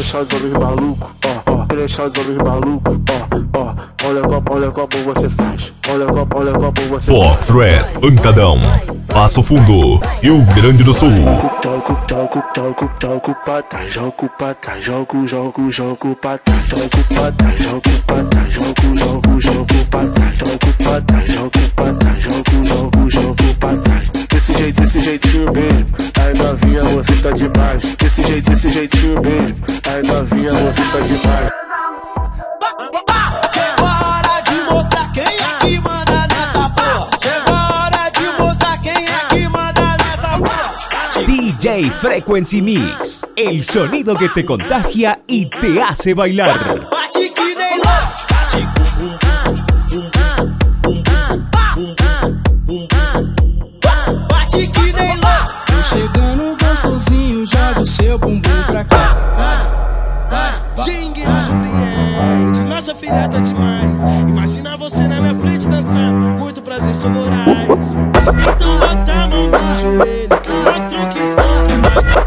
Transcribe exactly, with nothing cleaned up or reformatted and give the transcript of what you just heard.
deixar os homens malucos, ó, ó, quer deixar os homens malucos, ó, ó. Olha como, olha como você faz, olha como, olha como você faz. Fox Red, Pancadão, Passo Fundo, Rio Grande do Sul. Jogo, jogo, jogo, jogo pra trás, jogo pra trás, jogo, jogo, jogo pra trás, jogo pra trás, jogo pra trás, jogo, jogo, jogo pra trás, jogo pra trás, jogo pra trás, jogo, jogo, jogo pra trás. Desse jeito, desse jeitinho mesmo, aí novinha você tá demais. Desse jeito, desse jeitinho mesmo, aí novinha você tá demais. Chegou a hora de mostrar quem é que manda nessa porra. Chegou a hora de mostrar quem é que manda nessa porra. D J Frequency Mix, el sonido que te contagia y te hace bailar. Bate que nem louco. Bate bum bum bum bum bum. Bate que nem louco. Tô chegando gostosinho, joga o seu bumbum pra cá. Xing me surpreende, nossa filha tá demais. Imagina você na minha frente dançando, muito prazer, sou voraz. Então bota a mão no joelho, que mostra o que sou.